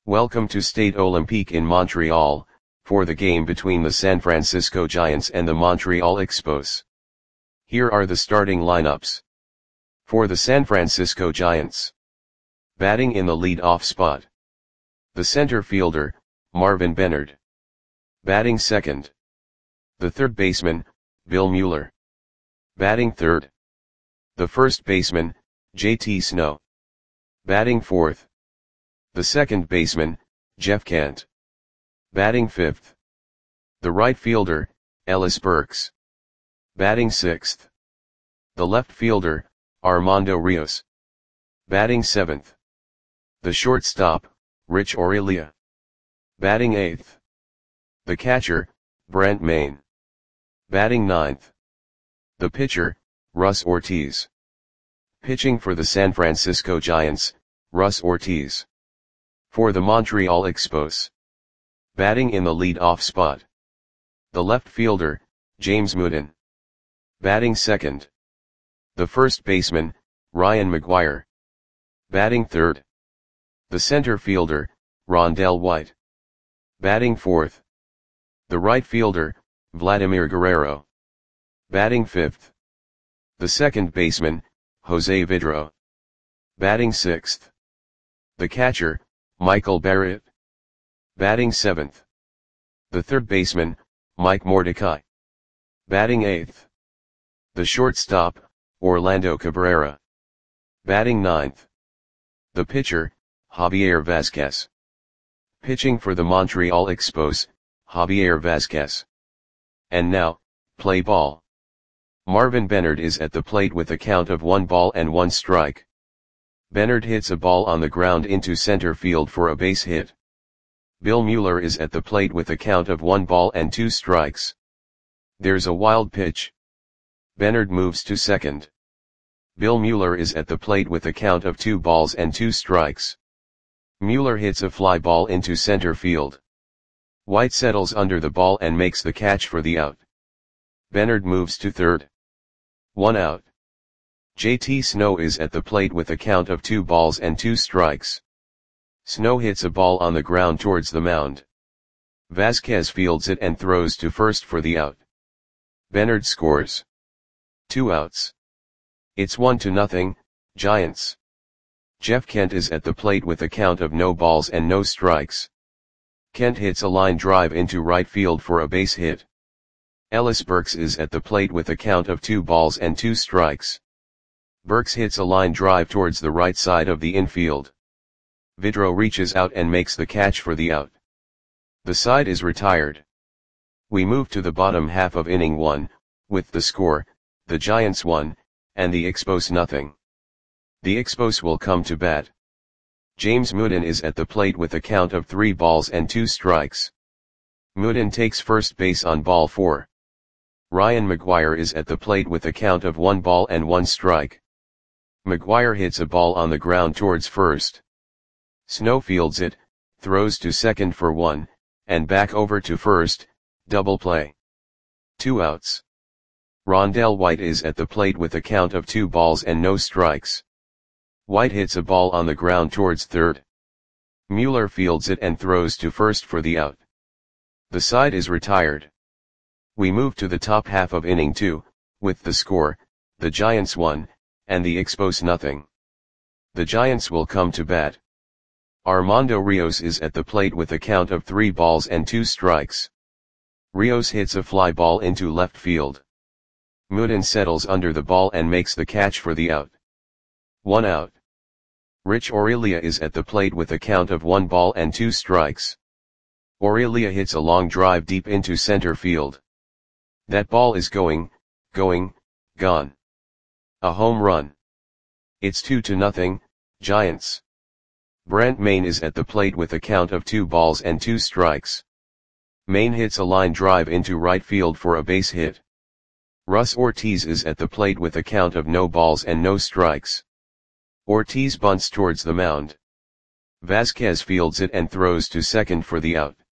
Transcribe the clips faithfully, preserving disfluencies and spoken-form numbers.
Welcome to Stade Olympique in Montreal, for the game between the San Francisco Giants and the Montreal Expos. Here are the starting lineups. For the San Francisco Giants. Batting in the lead-off spot. The center fielder, Marvin Benard. Batting second. The third baseman, Bill Mueller. Batting third. The first baseman, J T Snow. Batting fourth. The second baseman, Jeff Kent. Batting fifth. The right fielder, Ellis Burks. Batting sixth. The left fielder, Armando Rios. Batting seventh. The shortstop, Rich Aurelia. Batting eighth. The catcher, Brent Mayne. Batting ninth. The pitcher, Russ Ortiz. Pitching for the San Francisco Giants, Russ Ortiz. For the Montreal Expos. Batting in the lead-off spot. The left fielder, James Mooden. Batting second. The first baseman, Ryan McGuire. Batting third. The center fielder, Rondell White. Batting fourth. The right fielder, Vladimir Guerrero. Batting fifth. The second baseman, Jose Vidro. Batting sixth. The catcher, Michael Barrett. Batting seventh. The third baseman, Mike Mordecai. Batting eighth. The shortstop, Orlando Cabrera. Batting ninth. The pitcher, Javier Vazquez. Pitching for the Montreal Expos, Javier Vazquez. And now, play ball. Marvin Benard is at the plate with a count of one ball and one strike. Benard hits a ball on the ground into center field for a base hit. Bill Mueller is at the plate with a count of one ball and two strikes. There's a wild pitch. Benard moves to second. Bill Mueller is at the plate with a count of two balls and two strikes. Mueller hits a fly ball into center field. White settles under the ball and makes the catch for the out. Benard moves to third. One out. J T Snow is at the plate with a count of two balls and two strikes. Snow hits a ball on the ground towards the mound. Vazquez fields it and throws to first for the out. Benard scores. Two outs. It's one to nothing, Giants. Jeff Kent is at the plate with a count of no balls and no strikes. Kent hits a line drive into right field for a base hit. Ellis Burks is at the plate with a count of two balls and two strikes. Burks hits a line drive towards the right side of the infield. Vidro reaches out and makes the catch for the out. The side is retired. We move to the bottom half of inning one, with the score, the Giants one, and the Expos nothing. The Expos will come to bat. James Mooden is at the plate with a count of three balls and two strikes. Mooden takes first base on ball four. Ryan McGuire is at the plate with a count of one ball and one strike. McGuire hits a ball on the ground towards first. Snow fields it, throws to second for one, and back over to first, double play. Two outs. Rondell White is at the plate with a count of two balls and no strikes. White hits a ball on the ground towards third. Mueller fields it and throws to first for the out. The side is retired. We move to the top half of inning two, with the score, the Giants one, and the Expos nothing. The Giants will come to bat. Armando Rios is at the plate with a count of three balls and two strikes. Rios hits a fly ball into left field. Mooden settles under the ball and makes the catch for the out. One out. Rich Aurelia is at the plate with a count of one ball and two strikes. Aurelia hits a long drive deep into center field. That ball is going, going, gone. A home run. It's two to nothing, Giants. Brent Mayne is at the plate with a count of two balls and two strikes. Mayne hits a line drive into right field for a base hit. Russ Ortiz is at the plate with a count of no balls and no strikes. Ortiz bunts towards the mound. Vazquez fields it and throws to second for the out.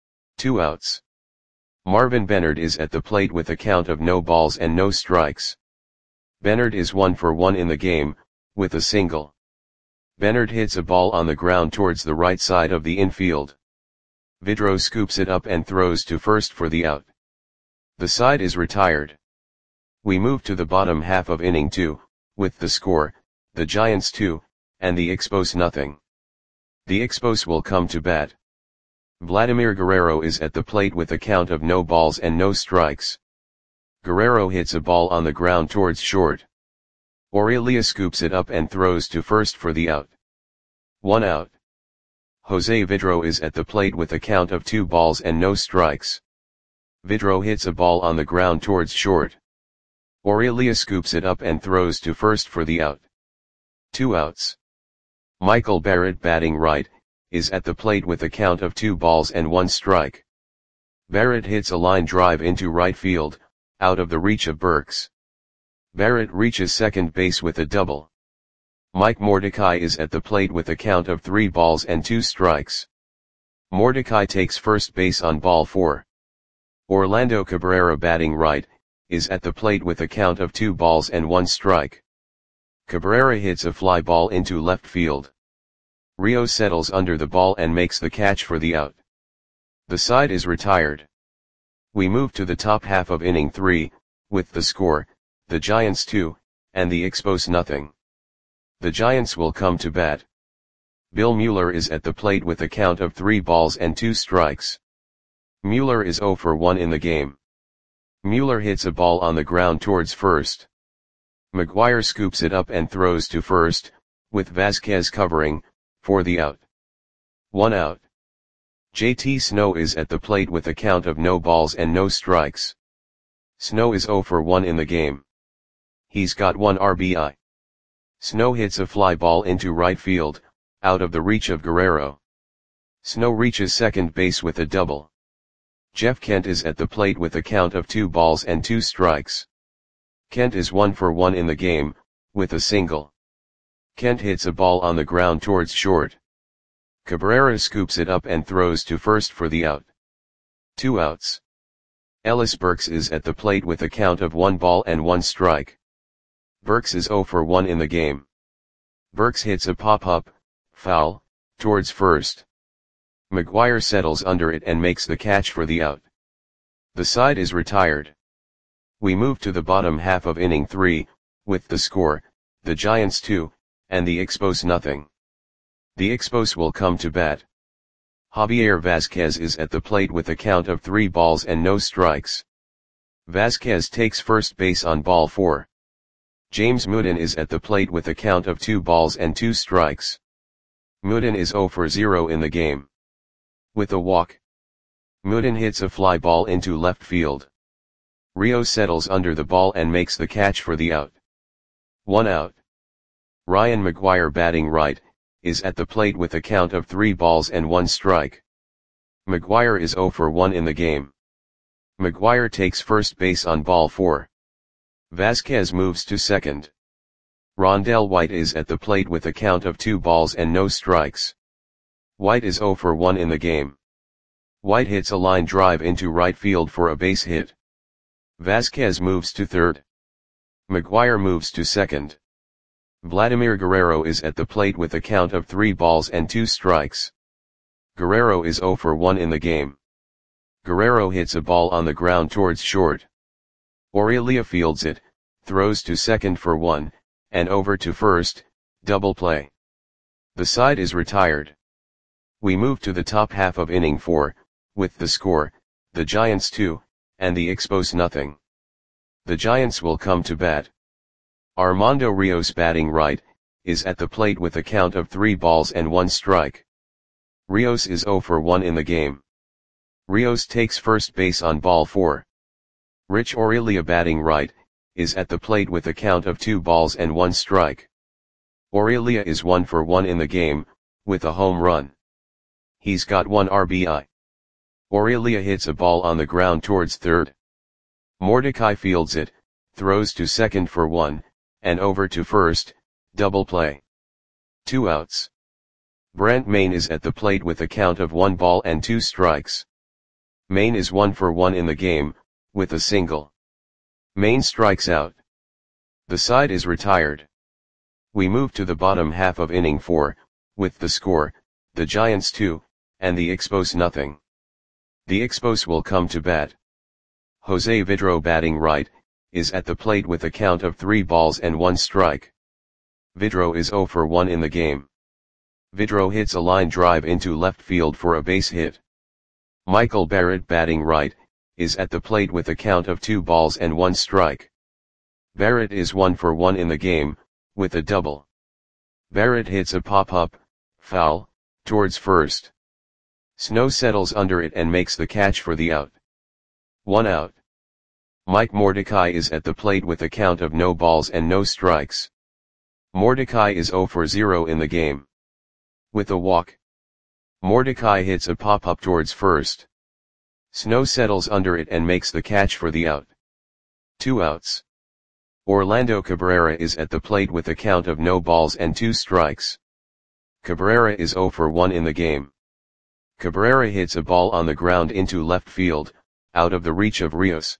Two outs. Marvin Benard is at the plate with a count of no balls and no strikes. Benard is one for one in the game, with a single. Bernard hits a ball on the ground towards the right side of the infield. Vidro scoops it up and throws to first for the out. The side is retired. We move to the bottom half of inning two, with the score, the Giants two, and the Expos nothing. The Expos will come to bat. Vladimir Guerrero is at the plate with a count of no balls and no strikes. Guerrero hits a ball on the ground towards short. Aurelia scoops it up and throws to first for the out. One out. Jose Vidro is at the plate with a count of two balls and no strikes. Vidro hits a ball on the ground towards short. Aurelia scoops it up and throws to first for the out. Two outs. Michael Barrett, batting right, is at the plate with a count of two balls and one strike. Barrett hits a line drive into right field, out of the reach of Burks. Barrett reaches second base with a double. Mike Mordecai is at the plate with a count of three balls and two strikes. Mordecai takes first base on ball four. Orlando Cabrera, batting right, is at the plate with a count of two balls and one strike. Cabrera hits a fly ball into left field. Rios settles under the ball and makes the catch for the out. The side is retired. We move to the top half of inning three, with the score, the Giants two, and the Expos nothing. The Giants will come to bat. Bill Mueller is at the plate with a count of three balls and two strikes. Mueller is zero for one in the game. Mueller hits a ball on the ground towards first. McGuire scoops it up and throws to first, with Vasquez covering, for the out. One out. J T Snow is at the plate with a count of no balls and no strikes. Snow is zero for one in the game. He's got one R B I. Snow hits a fly ball into right field, out of the reach of Guerrero. Snow reaches second base with a double. Jeff Kent is at the plate with a count of two balls and two strikes. Kent is one for one in the game, with a single. Kent hits a ball on the ground towards short. Cabrera scoops it up and throws to first for the out. Two outs. Ellis Burks is at the plate with a count of one ball and one strike. Burks is zero for one in the game. Burks hits a pop-up, foul, towards first. McGuire settles under it and makes the catch for the out. The side is retired. We move to the bottom half of inning three, with the score, the Giants two, and the Expos nothing. The Expos will come to bat. Javier Vasquez is at the plate with a count of three balls and no strikes. Vasquez takes first base on ball four. James Mooden is at the plate with a count of two balls and two strikes. Mooden is zero for zero in the game. With a walk. Mooden hits a fly ball into left field. Rio settles under the ball and makes the catch for the out. One out. Ryan McGuire, batting right, is at the plate with a count of three balls and one strike. McGuire is zero for one in the game. McGuire takes first base on ball four. Vasquez moves to second. Rondell White is at the plate with a count of two balls and no strikes. White is zero for one in the game. White hits a line drive into right field for a base hit. Vasquez moves to third. McGuire moves to second. Vladimir Guerrero is at the plate with a count of three balls and two strikes. Guerrero is zero for one in the game. Guerrero hits a ball on the ground towards short. Aurelia fields it, throws to second for one, and over to first, double play. The side is retired. We move to the top half of inning four, with the score, the Giants two, and the Expos nothing. The Giants will come to bat. Armando Rios, batting right, is at the plate with a count of three balls and one strike. Rios is zero for one in the game. Rios takes first base on ball four. Rich Aurelia, batting right, is at the plate with a count of two balls and one strike. Aurelia is one for one in the game, with a home run. He's got one R B I. Aurelia hits a ball on the ground towards third. Mordecai fields it, throws to second for one, and over to first, double play. Two outs. Brent Maine is at the plate with a count of one ball and two strikes. Maine is one for one in the game, with a single. Maine strikes out. The side is retired. We move to the bottom half of inning four, with the score, the Giants two, and the Expos nothing. The Expos will come to bat. Jose Vidro batting right, is at the plate with a count of three balls and one strike. Vidro is zero for one in the game. Vidro hits a line drive into left field for a base hit. Michael Barrett batting right, is at the plate with a count of two balls and one strike. Barrett is one for one in the game, with a double. Barrett hits a pop-up, foul, towards first. Snow settles under it and makes the catch for the out. One out. Mike Mordecai is at the plate with a count of no balls and no strikes. Mordecai is zero for zero in the game. With a walk. Mordecai hits a pop-up towards first. Snow settles under it and makes the catch for the out. Two outs. Orlando Cabrera is at the plate with a count of no balls and two strikes. Cabrera is zero for one in the game. Cabrera hits a ball on the ground into left field, out of the reach of Rios.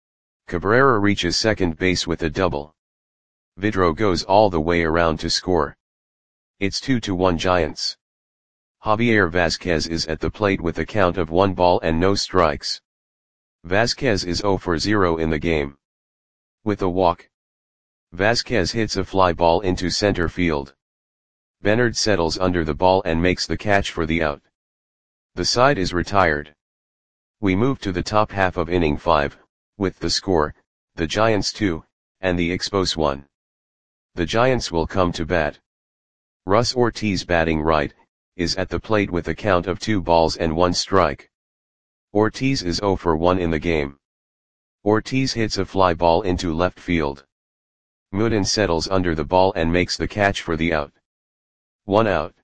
Cabrera reaches second base with a double. Vidro goes all the way around to score. It's two to one Giants. Javier Vazquez is at the plate with a count of one ball and no strikes. Vazquez is zero for zero in the game. With a walk. Vazquez hits a fly ball into center field. Bernard settles under the ball and makes the catch for the out. The side is retired. We move to the top half of inning five, with the score, the Giants two, and the Expos one. The Giants will come to bat. Russ Ortiz batting right, is at the plate with a count of two balls and one strike. Ortiz is zero for one in the game. Ortiz hits a fly ball into left field. Mooden settles under the ball and makes the catch for the out. One out.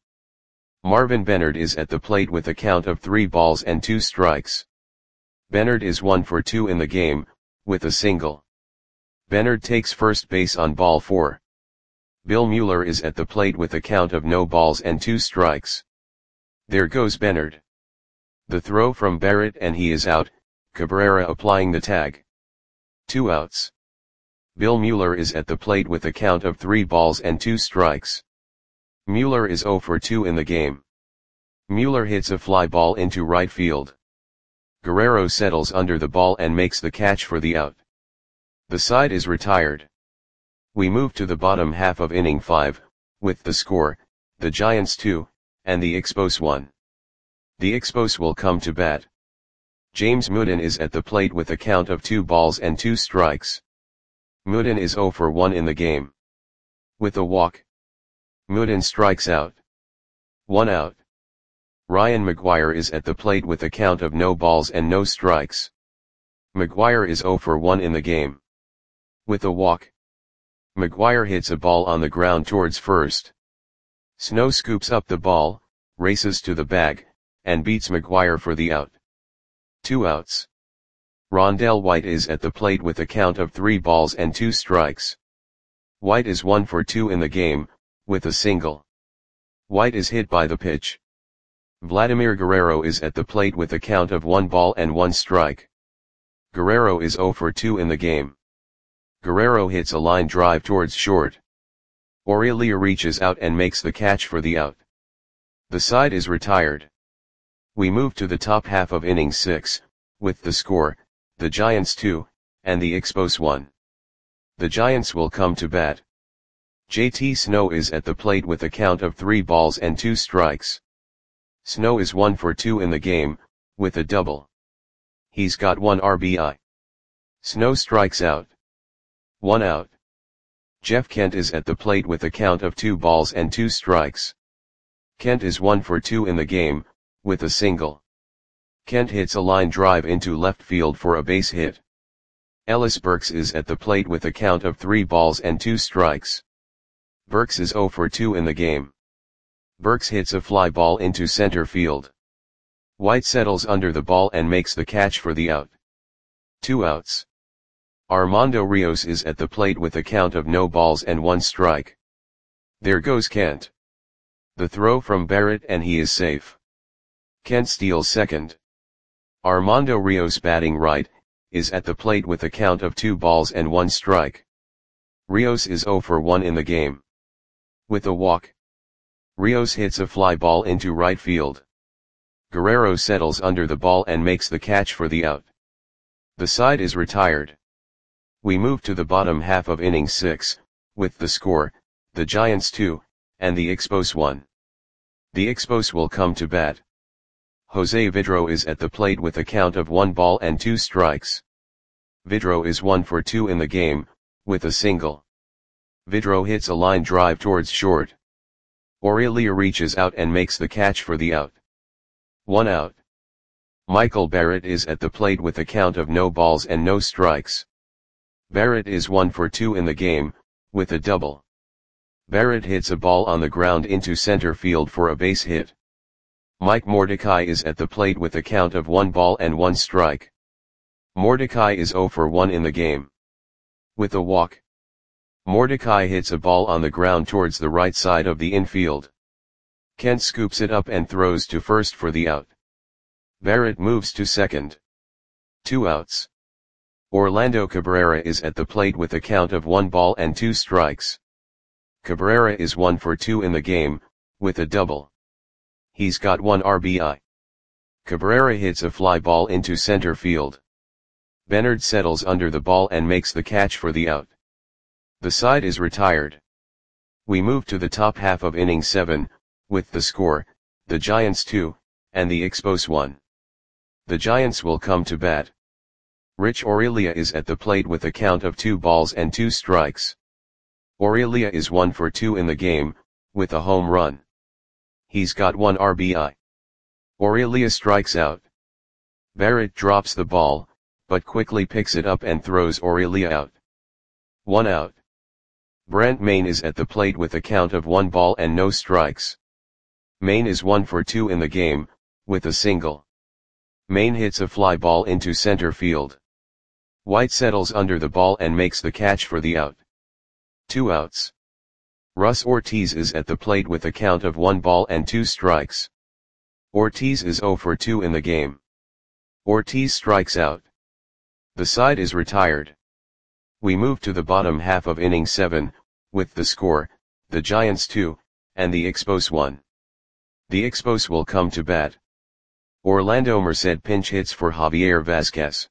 Marvin Bernard is at the plate with a count of three balls and two strikes. Bernard is one for two in the game, with a single. Bernard takes first base on ball four. Bill Mueller is at the plate with a count of no balls and two strikes. There goes Bernard. The throw from Barrett and he is out, Cabrera applying the tag. Two outs. Bill Mueller is at the plate with a count of three balls and two strikes. Mueller is zero for two in the game. Mueller hits a fly ball into right field. Guerrero settles under the ball and makes the catch for the out. The side is retired. We move to the bottom half of inning five, with the score, the Giants two, and the Expos one. The Expos will come to bat. James Mooden is at the plate with a count of two balls and two strikes. Mooden is zero for one in the game. With a walk. Mooden strikes out. One out. Ryan McGuire is at the plate with a count of no balls and no strikes. McGuire is zero for one in the game. With a walk. McGuire hits a ball on the ground towards first. Snow scoops up the ball, races to the bag, and beats McGuire for the out. Two outs. Rondell White is at the plate with a count of three balls and two strikes. White is one for two in the game, with a single. White is hit by the pitch. Vladimir Guerrero is at the plate with a count of one ball and one strike. Guerrero is zero for two in the game. Guerrero hits a line drive towards short. Aurelia reaches out and makes the catch for the out. The side is retired. We move to the top half of inning six, with the score, the Giants two, and the Expos one. The Giants will come to bat. J T Snow is at the plate with a count of three balls and two strikes. Snow is one for two in the game, with a double. He's got one R B I. Snow strikes out. One out. Jeff Kent is at the plate with a count of two balls and two strikes. Kent is one for two in the game, with a single. Kent hits a line drive into left field for a base hit. Ellis Burks is at the plate with a count of three balls and two strikes. Burks is zero for two in the game. Burks hits a fly ball into center field. White settles under the ball and makes the catch for the out. Two outs. Armando Rios is at the plate with a count of no balls and one strike. There goes Kent. The throw from Barrett and he is safe. Kent steals second. Armando Rios batting right, is at the plate with a count of two balls and one strike. Rios is zero for one in the game. With a walk, Rios hits a fly ball into right field. Guerrero settles under the ball and makes the catch for the out. The side is retired. We move to the bottom half of inning six, with the score, the Giants two, and the Expos one. The Expos will come to bat. Jose Vidro is at the plate with a count of one ball and two strikes. Vidro is one for two in the game, with a single. Vidro hits a line drive towards short. Aurelia reaches out and makes the catch for the out. One out. Michael Barrett is at the plate with a count of no balls and no strikes. Barrett is one for two in the game, with a double. Barrett hits a ball on the ground into center field for a base hit. Mike Mordecai is at the plate with a count of one ball and one strike. Mordecai is zero for one in the game. With a walk, Mordecai hits a ball on the ground towards the right side of the infield. Kent scoops it up and throws to first for the out. Barrett moves to second. Two outs. Orlando Cabrera is at the plate with a count of one ball and two strikes. Cabrera is one for two in the game, with a double. He's got one R B I. Cabrera hits a fly ball into center field. Bernard settles under the ball and makes the catch for the out. The side is retired. We move to the top half of inning seven, with the score, the Giants two, and the Expos one. The Giants will come to bat. Rich Aurelia is at the plate with a count of two balls and two strikes. Aurelia is one for two in the game, with a home run. He's got one R B I. Aurelia strikes out. Barrett drops the ball, but quickly picks it up and throws Aurelia out. One out. Brent Maine is at the plate with a count of one ball and no strikes. Maine is one for two in the game, with a single. Maine hits a fly ball into center field. White settles under the ball and makes the catch for the out. Two outs. Russ Ortiz is at the plate with a count of one ball and two strikes. Ortiz is zero for two in the game. Ortiz strikes out. The side is retired. We move to the bottom half of inning seven, with the score, the Giants two, and the Expos one. The Expos will come to bat. Orlando Merced pinch hits for Javier Vazquez.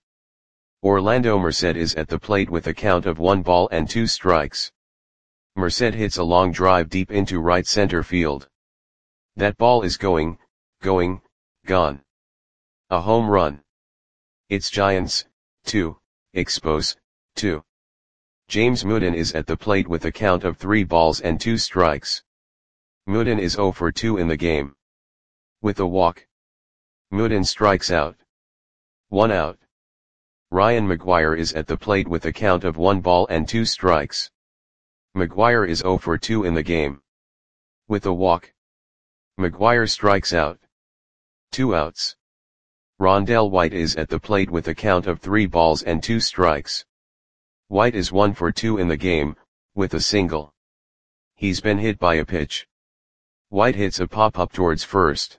Orlando Merced is at the plate with a count of one ball and two strikes. Merced hits a long drive deep into right center field. That ball is going, going, gone. A home run. It's Giants, two, Expos, two. James Mooden is at the plate with a count of three balls and two strikes. Mooden is zero for two in the game. With a walk, Mooden strikes out. One out. Ryan McGuire is at the plate with a count of one ball and two strikes. McGuire is zero for two in the game. With a walk, McGuire strikes out. Two outs. Rondell White is at the plate with a count of three balls and two strikes. White is one for two in the game, with a single. He's been hit by a pitch. White hits a pop-up towards first.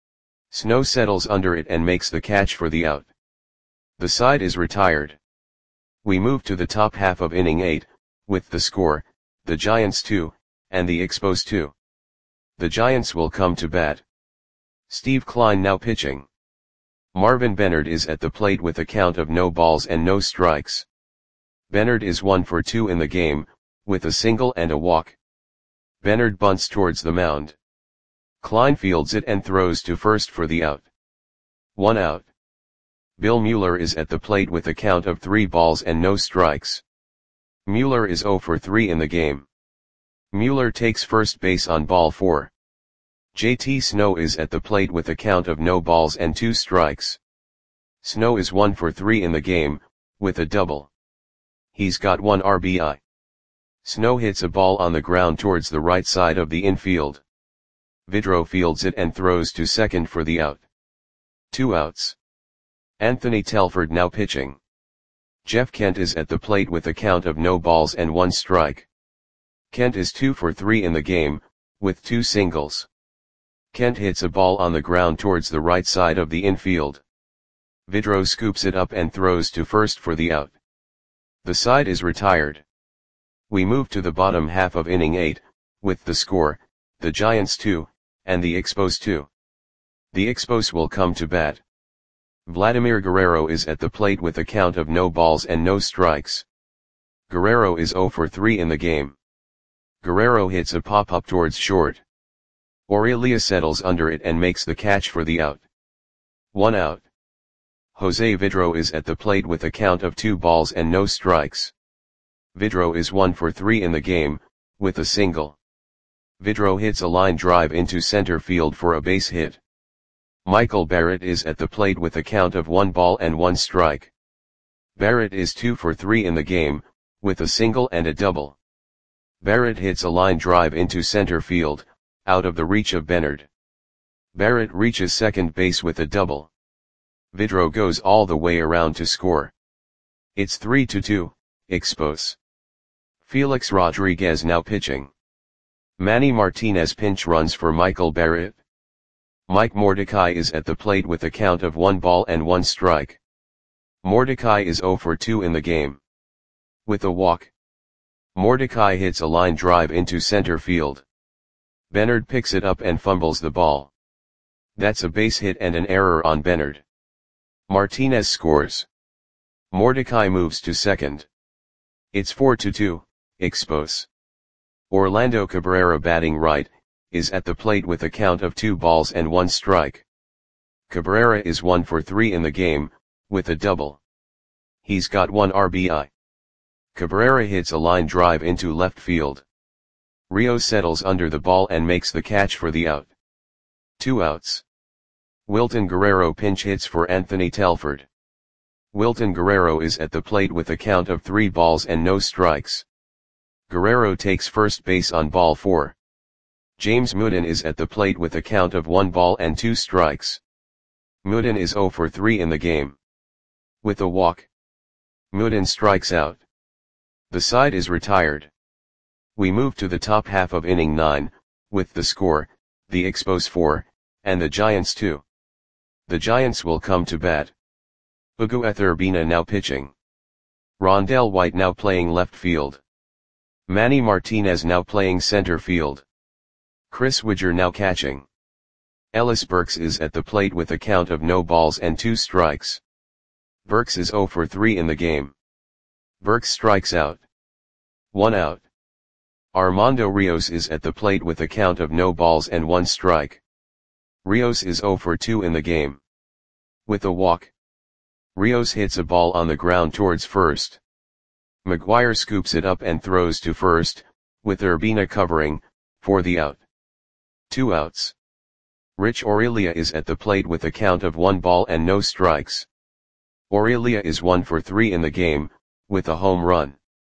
Snow settles under it and makes the catch for the out. The side is retired. We move to the top half of inning eight, with the score, the Giants two, and the Expos two. The Giants will come to bat. Steve Klein now pitching. Marvin Bernard is at the plate with a count of no balls and no strikes. Bernard is one for two in the game, with a single and a walk. Bernard bunts towards the mound. Klein fields it and throws to first for the out. One out. Bill Mueller is at the plate with a count of three balls and no strikes. Mueller is zero for three in the game. Mueller takes first base on ball four. J T Snow is at the plate with a count of no balls and two strikes. Snow is one for three in the game, with a double. He's got one R B I. Snow hits a ball on the ground towards the right side of the infield. Vidro fields it and throws to second for the out. Two outs. Anthony Telford now pitching. Jeff Kent is at the plate with a count of no balls and one strike. Kent is two for three in the game, with two singles. Kent hits a ball on the ground towards the right side of the infield. Vidro scoops it up and throws to first for the out. The side is retired. We move to the bottom half of inning eight, with the score, the Giants two, and the Expos two. The Expos will come to bat. Vladimir Guerrero is at the plate with a count of no balls and no strikes. Guerrero is zero for three in the game. Guerrero hits a pop-up towards short. Aurelia settles under it and makes the catch for the out. One out. Jose Vidro is at the plate with a count of two balls and no strikes. Vidro is one for three in the game, with a single. Vidro hits a line drive into center field for a base hit. Michael Barrett is at the plate with a count of one ball and one strike. Barrett is two for three in the game, with a single and a double. Barrett hits a line drive into center field, out of the reach of Bernard. Barrett reaches second base with a double. Vidro goes all the way around to score. It's three to two, Expos. Felix Rodriguez now pitching. Manny Martinez pinch runs for Michael Barrett. Mike Mordecai is at the plate with a count of one ball and one strike. Mordecai is zero for two in the game. With a walk. Mordecai hits a line drive into center field. Bernard picks it up and fumbles the ball. That's a base hit and an error on Bernard. Martinez scores. Mordecai moves to second. It's four to two, Expos. Orlando Cabrera batting right, is at the plate with a count of two balls and one strike. Cabrera is one for three in the game, with a double. He's got one R B I. Cabrera hits a line drive into left field. Rios settles under the ball and makes the catch for the out. Two outs. Wilton Guerrero pinch hits for Anthony Telford. Wilton Guerrero is at the plate with a count of three balls and no strikes. Guerrero takes first base on ball four. James Mooden is at the plate with a count of one ball and two strikes. Mooden is zero for three in the game. With a walk. Mooden strikes out. The side is retired. We move to the top half of inning nine, with the score, the Expos four, and the Giants two. The Giants will come to bat. Hugo Etherbina now pitching. Rondell White now playing left field. Manny Martinez now playing center field. Chris Widger now catching. Ellis Burks is at the plate with a count of no balls and two strikes. Burks is zero for three in the game. Burks strikes out. One out. Armando Rios is at the plate with a count of no balls and one strike. Rios is zero for two in the game. With a walk. Rios hits a ball on the ground towards first. McGuire scoops it up and throws to first, with Urbina covering, for the out. Two outs. Rich Aurelia is at the plate with a count of one ball and no strikes. Aurelia is one for three in the game, with a home run.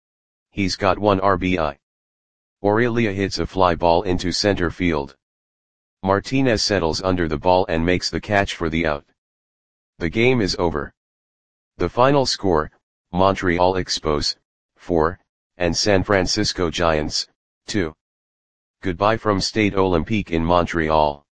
He's got one R B I. Aurelia hits a fly ball into center field. Martinez settles under the ball and makes the catch for the out. The game is over. The final score, Montreal Expos, four, and San Francisco Giants, two. Goodbye from Stade Olympique in Montreal.